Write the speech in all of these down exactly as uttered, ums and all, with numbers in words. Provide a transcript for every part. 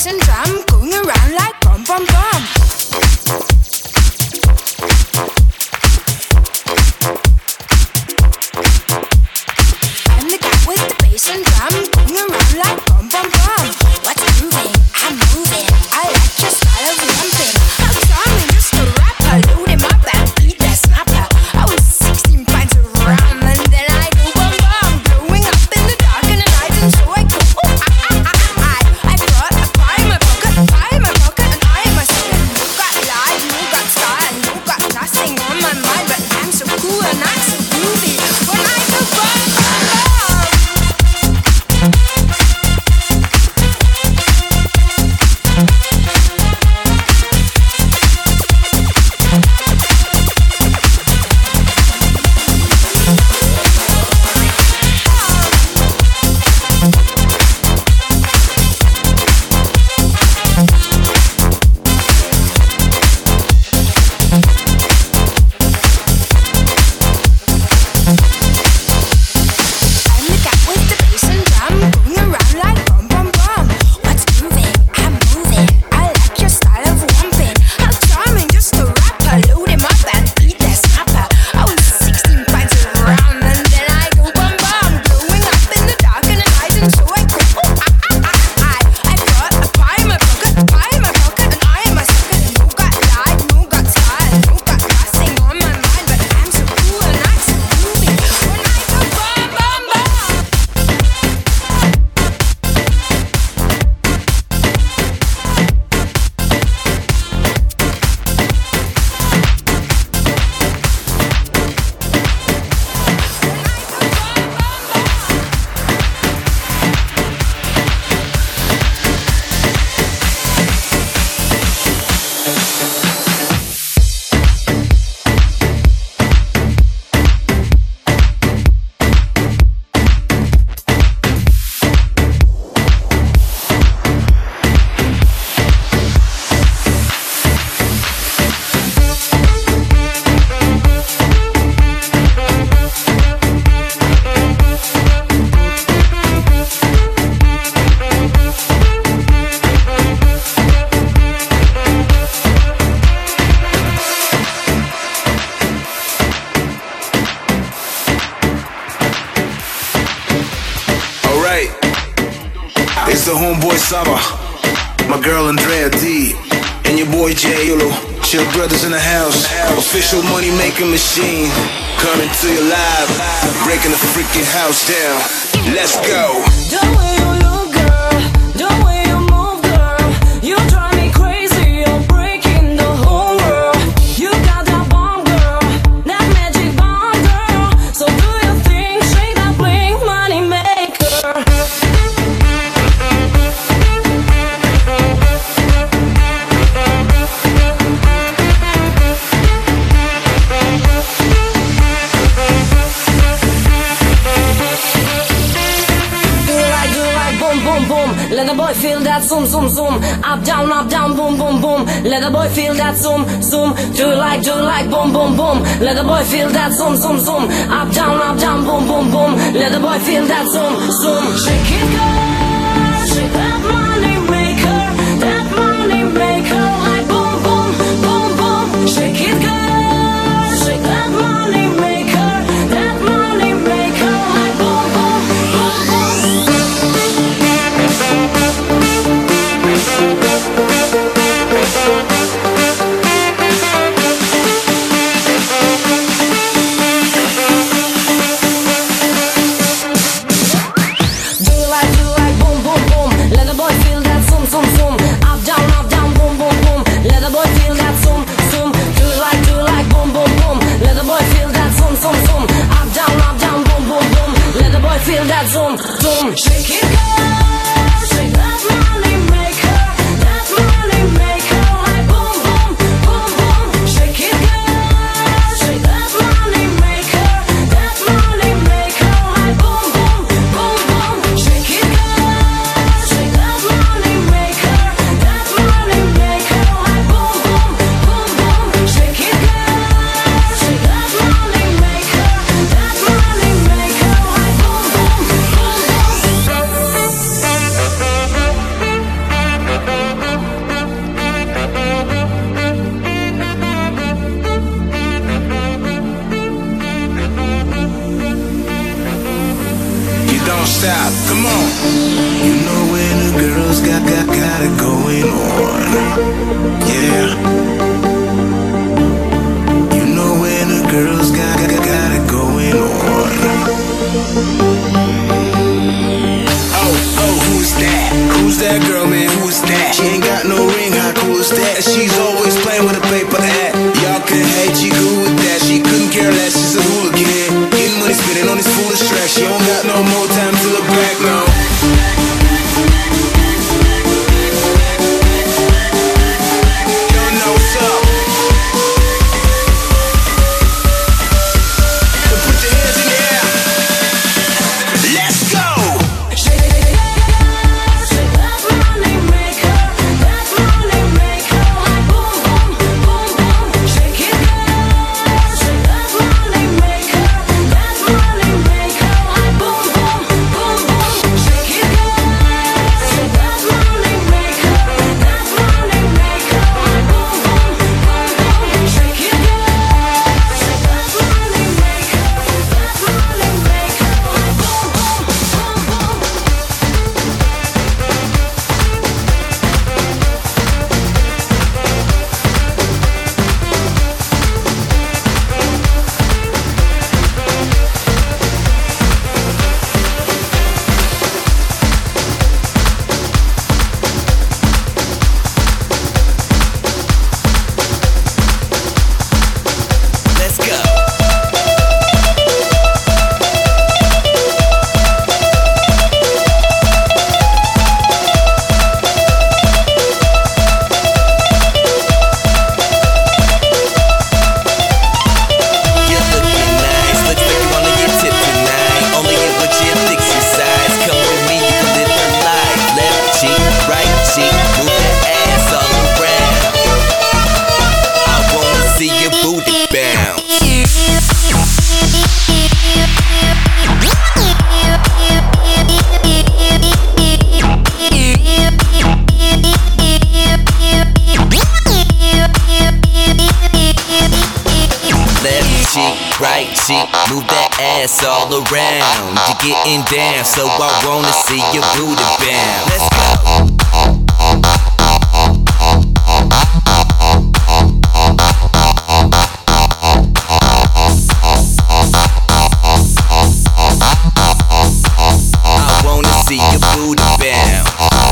bass and drum going around like bum bum bum. I'm the guy with the bass and drum going around like bum bum bum. What's moving? I'm moving. I like your style of lumping. How charming, just a rapper loading my back, beat that snapper. I was sixteen pints of rum and then I go bum bum, blowing up in the dark in the night, and so I go oh ah ah ah ah. I got a pie in my pocket, pie in my pocket, and I am a second. You got life, you got style, you got nothing on my mind, but I'm so cool and I'm so groovy when I go bum bum bum. It's the homeboy Saba, my girl Andrea D, and your boy J Yolo. Chill brothers in the house, official money making machine, coming to you live, breaking the freaking house down. Let's go. The way you look, girl, the way you move, girl, you drive me crazy. You're breaking the whole world. You got that bomb, girl, that magic bomb, girl. So do your thing, shake that bling, money maker. Let the boy feel that zoom, zoom, zoom. Up, down, up, down, boom, boom, boom. Let the boy feel that zoom, zoom. Do it like, do it like, boom, boom, boom. Let the boy feel that zoom, zoom, zoom. Up, down, up, down, boom, boom, boom. Let the boy feel that zoom, zoom. Shake it, girl. Shake that money maker. That money maker. Like boom, boom, boom, boom. Shake it, girl. Shake that money maker. That money maker. Like boom, boom, boom, boom. Feel that zoom, zoom. Shake it, girl. Shake that money maker. That money maker. Like boom, boom, boom, boom. Shake it, girl. Shake that money maker. That money maker. Like boom, boom, boom, boom. Shake it, girl. Shake that money maker. That money maker. Like boom, boom, boom, boom. Shake it, girl. Shake that money maker. That money maker. Like boom, boom, boom, boom. top. Come on. You know when the girls got got got it going on. Yeah. You know when the girls got got got it going on. Oh, oh, who's that? Who's that girl, man? Who's that? She ain't got no ring, how cool is that? She's always playing with a paper hat. Y'all can hate, she cool with that. She couldn't care less, she's a hooligan. Getting money, spending on this foolish track. She don't got no more time to look back, no. Y'all know what's up. So put your hands in the air. Let's go. Right cheek, move that ass all around. You're getting down, so I wanna see your booty bounce. Let's go. I wanna see your booty bounce.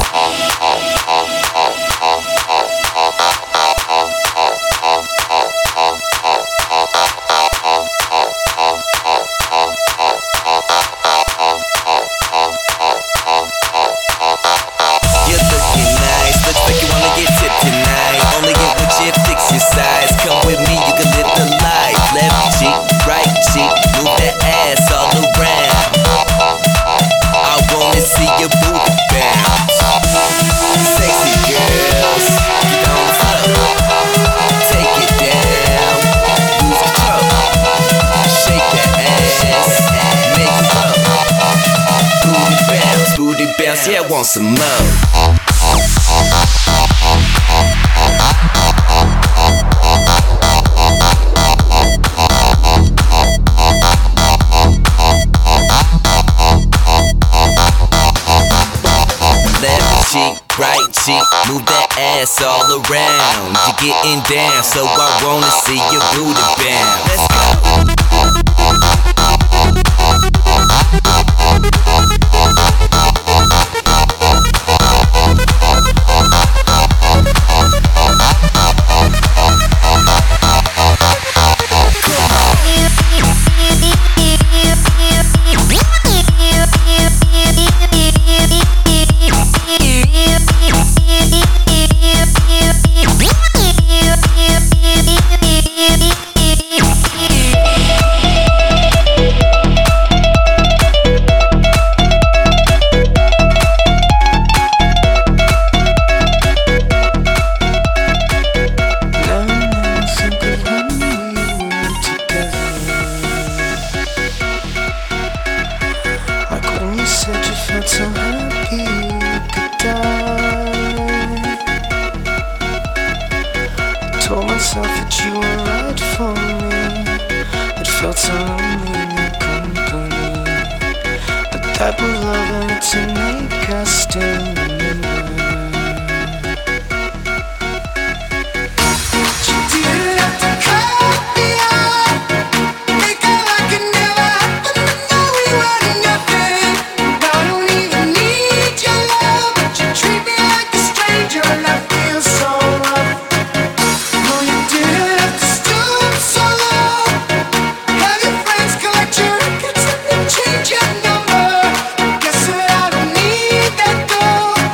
You're looking nice, looks like you wanna get tipped tonight. Only get what you fix your size. Come with me, you can live the life. Left cheek, right cheek, move that ass all around. I wanna see your booty bounce. Sexy girls, get on the floor. Take it down, lose control. Shake that ass, make it go. Booty bounce, booty bounce, yeah, I want some more. Left cheek, right cheek, move that ass all around. You're getting down, so I wanna see your booty bounce. Let's go. type of lover to make us still remember. You didn't have to cut me out, make it like it never happened, but now we were nothing. I don't even need your love, but you treat me like a stranger and I feel so rough. No, you didn't have to stoop so low, have your friends collect your records and then change your number. Guess that I don't need that though.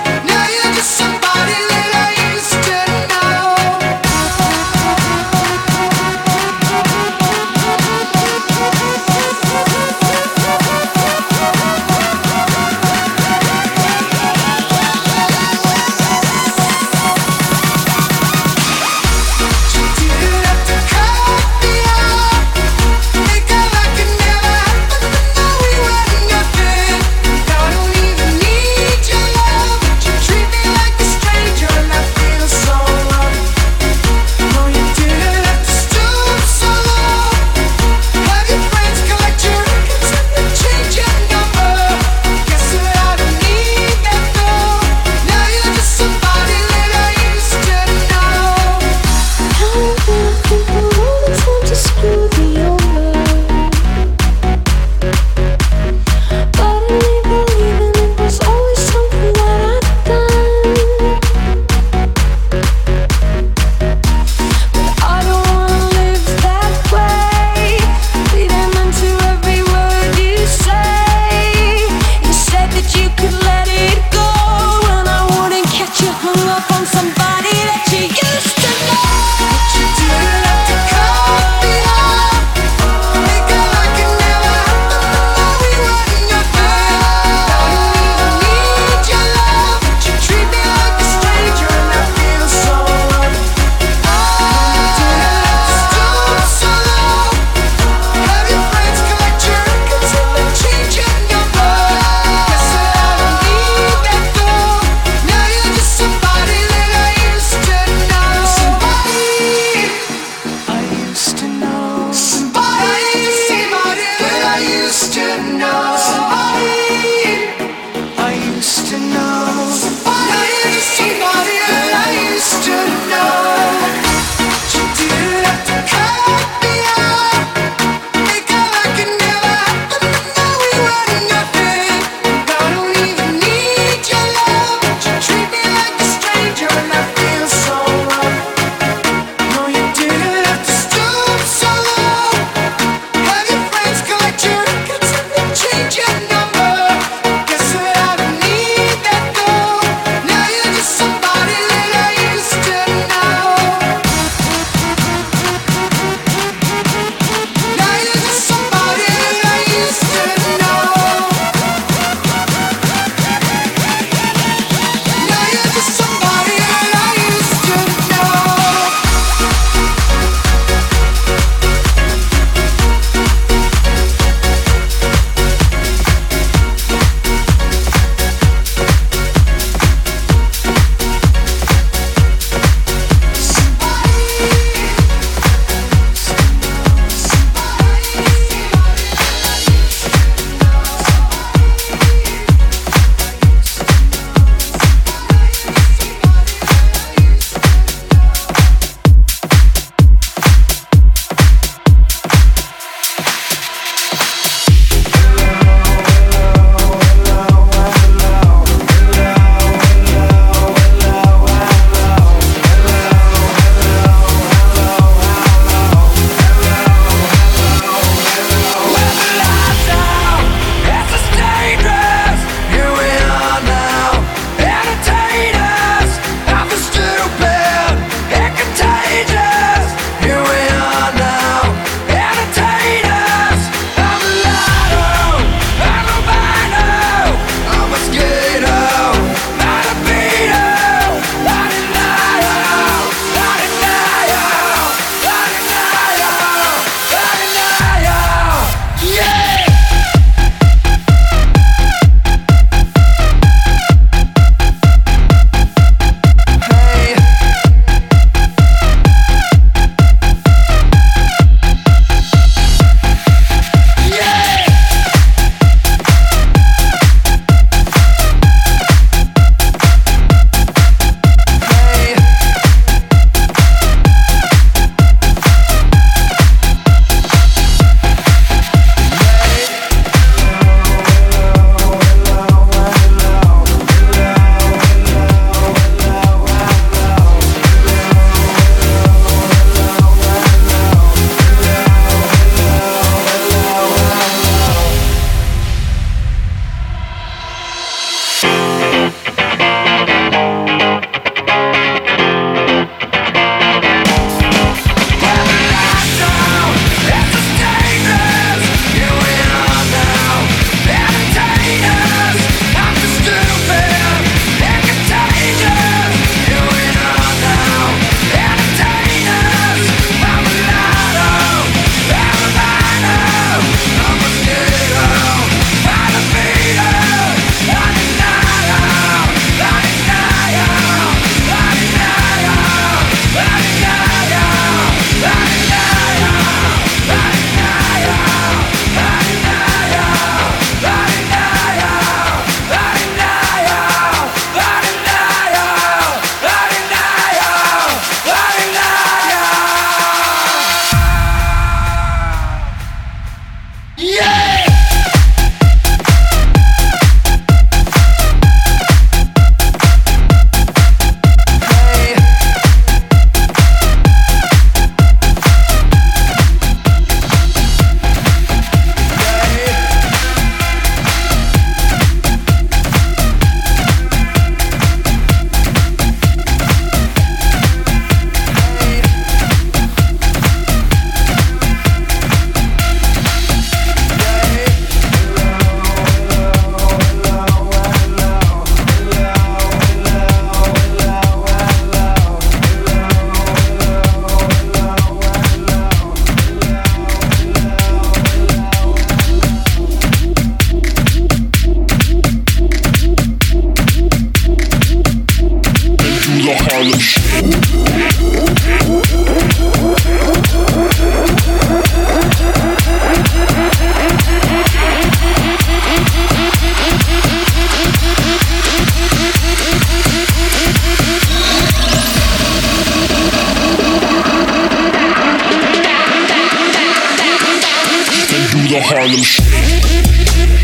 the Harlem Shake.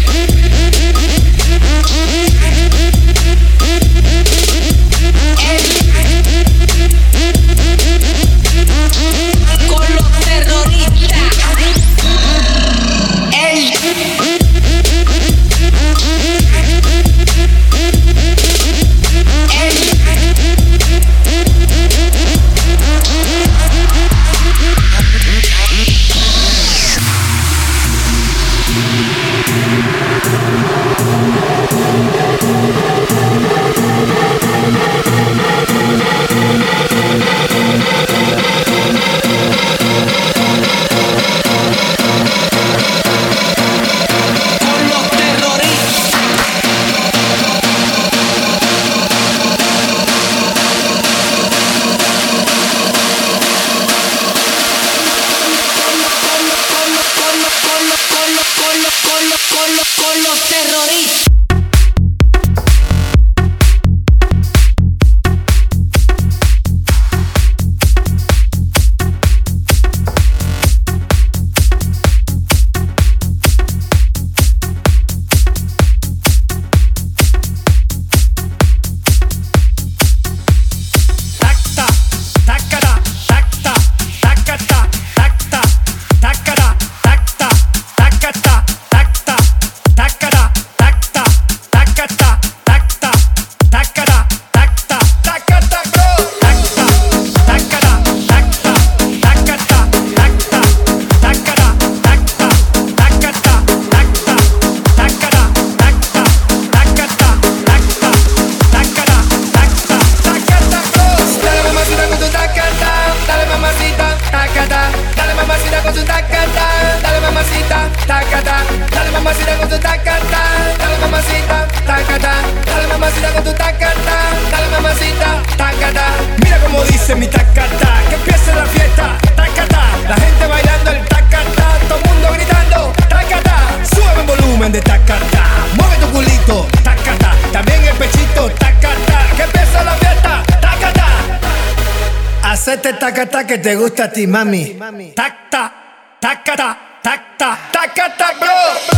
Tacata que te gusta a ti, mami. Tacta, tacata, tacta, tacata, bro.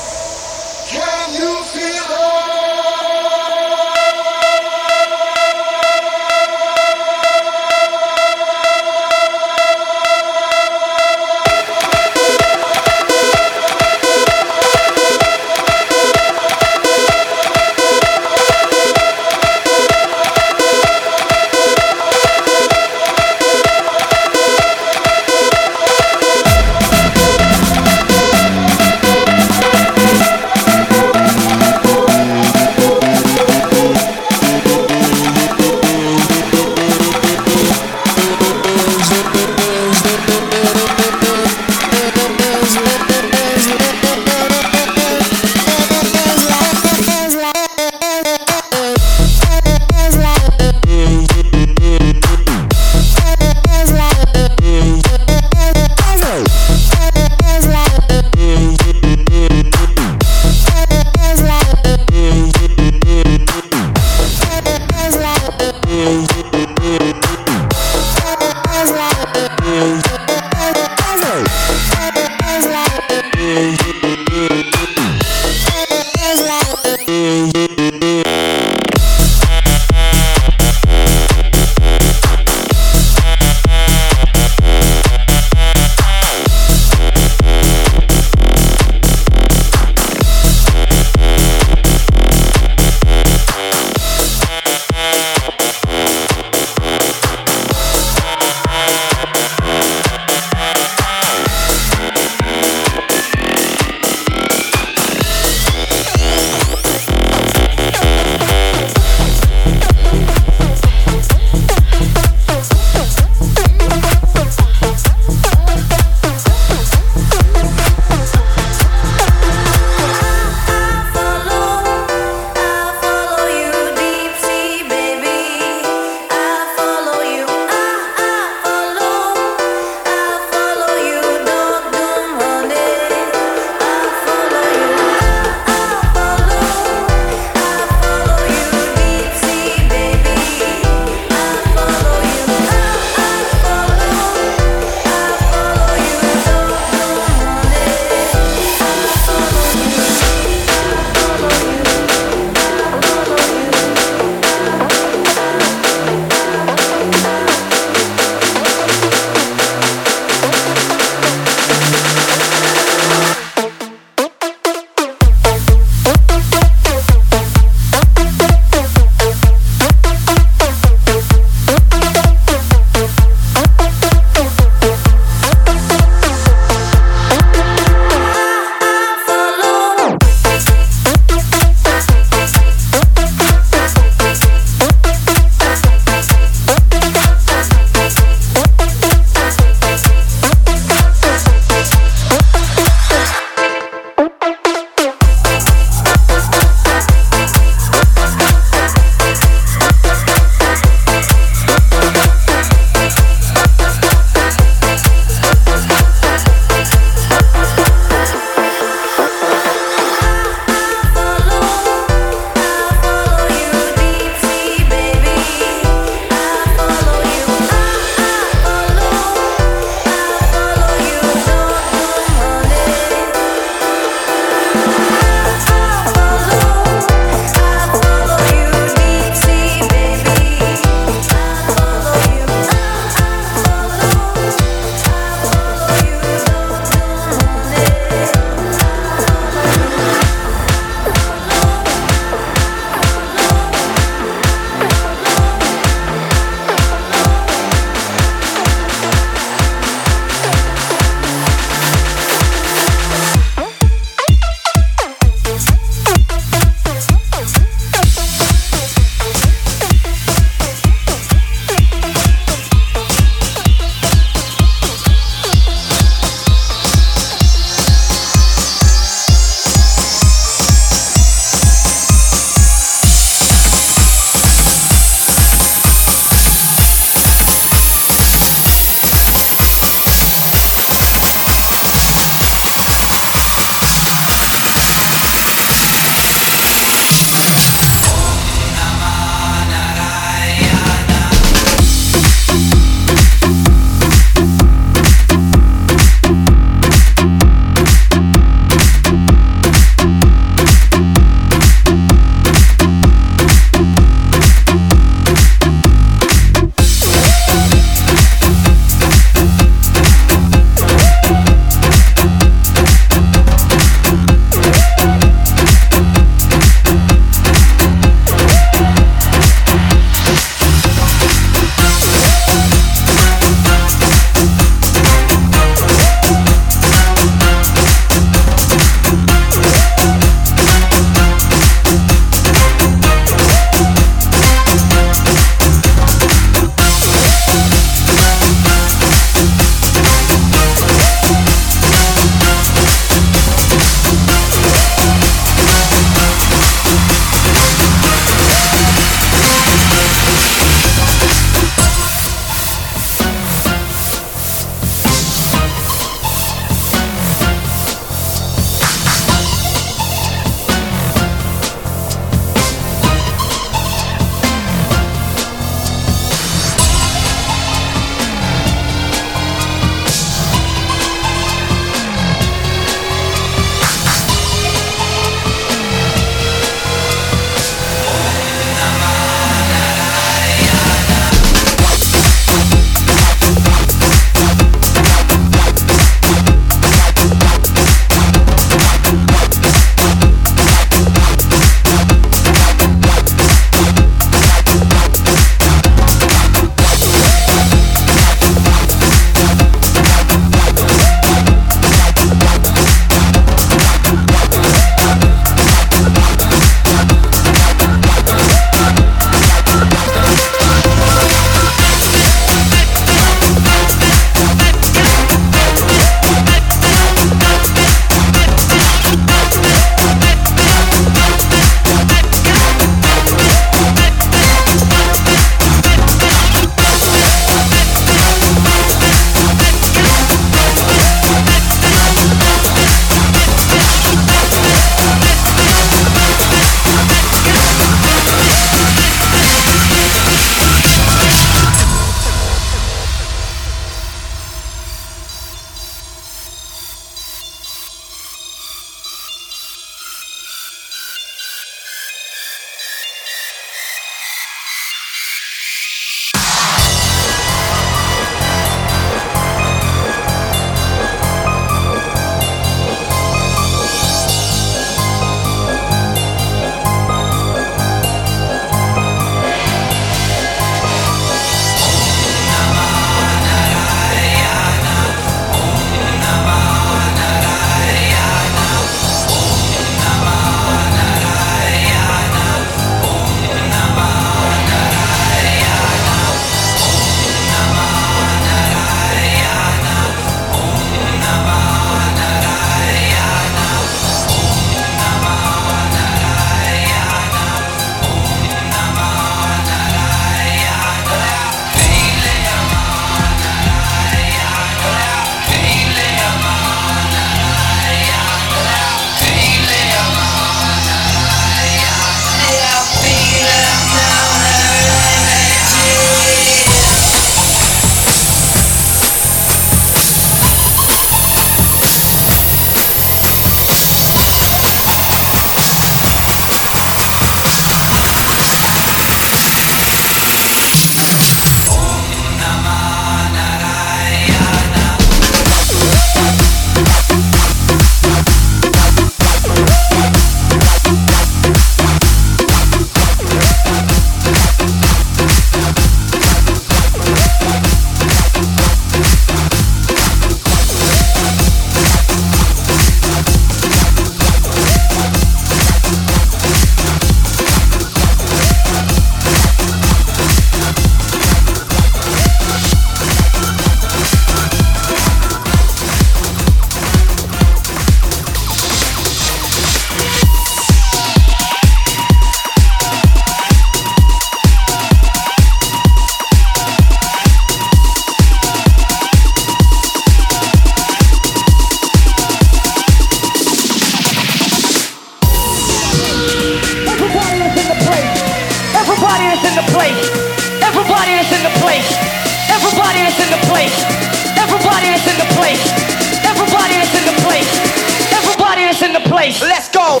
place. Everybody is in the place. Everybody is in the place. Everybody is in the place. Everybody is in the place. Let's go.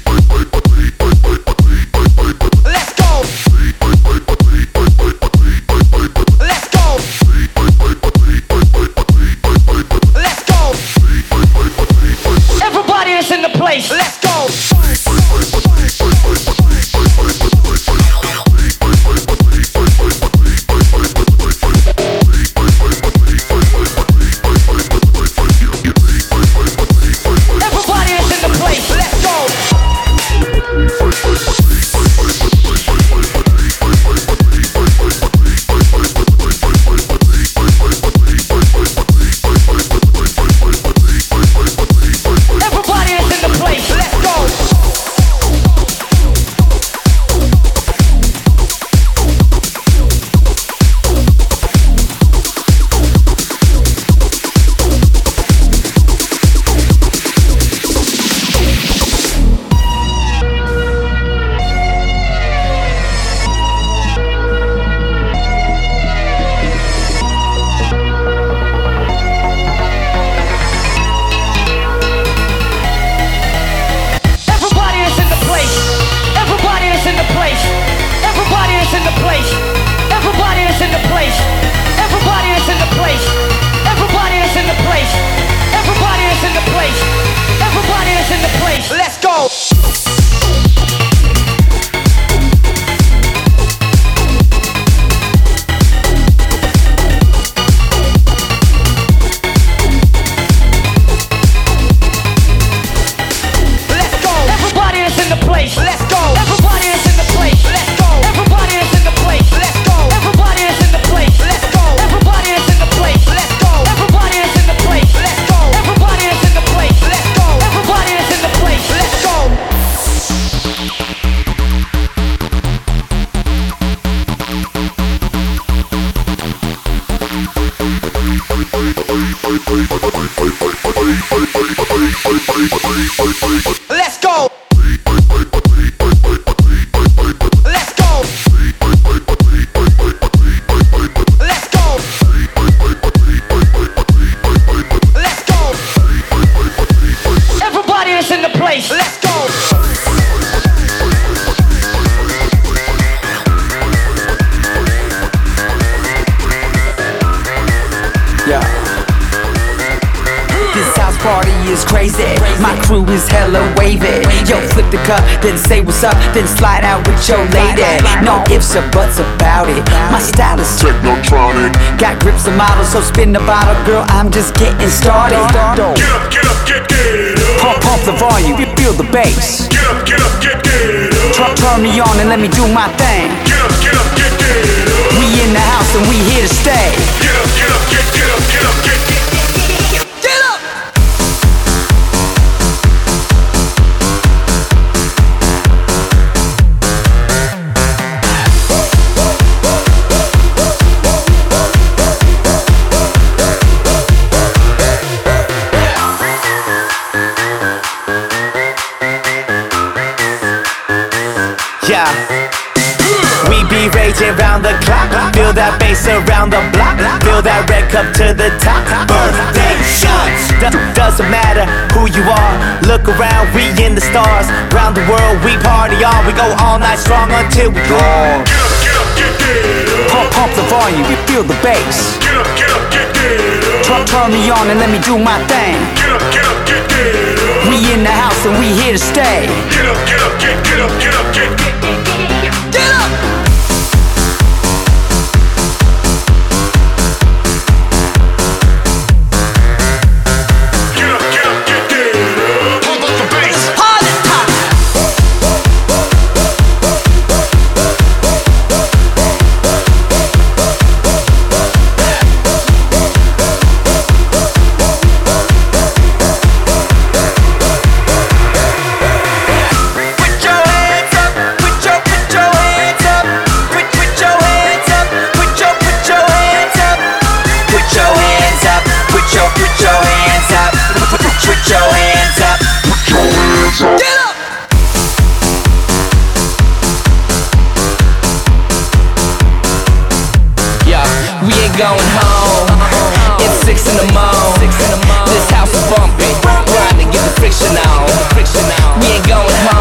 Let's go. Let's go. Let's go. Everybody is in the place. Let's go. Everybody is in the place. Let's go. Everybody is in the place. Let's go. Everybody is in the place. Everybody is in the place. Everybody is in the place. Everybody is in the place. Everybody is in the place. Everybody is in the place. Everybody is in the place. Everybody is in the place. Let's go. Let's go. Everybody is in the place. Let's go. Everybody is in the place. Let's go. Everybody is in the place. Let's go. Everybody is in the place. Let's go. Everybody is in the place. Let's go. Everybody is in the place. Let's go. Everybody is in the place. Let's go. Everybody is in the place. Let's go. Let's go. Let's go. Let's go. Let's go. Everybody is in the place. Let's go. Yeah. This house party is crazy. My crew is hella wavy. Yo, flip the cup, then say what's up, then slide out with your lady. No ifs or buts about it. My style is technotronic. Got grips and models, so spin the bottle, girl. I'm just getting started. Get up, get up, get, get up. Pump, pump the volume, feel the bass. Get up, get up, get, get up. Turn, turn me on and let me do my thing. Get up, get up, get, get up. We in the house and we here to stay. Get up, get up, get, get up, get up, get, get, Get up! Yeah. We be raging round the clock. Feel that bass around the block. Feel that red cup to the top. Birthday shots. Do- doesn't matter who you are. Look around, we in the stars. Round the world, we party on. We go all night strong until we gone. get up, get up, get, get up. Pump, pump the volume, feel the bass. Get up, get up, get, get up. Turn, turn me on and let me do my thing. Get up, get up, get, get up. We in the house and we here to stay. Get up, get up, get, get up, get up, get, get, Get up! get up, get up, get, get up. Pump up the bass. Put your hands up, put your, put your hands up. going home. It's six in the morning. This house is bumping. Trying to get the friction on. We ain't going home.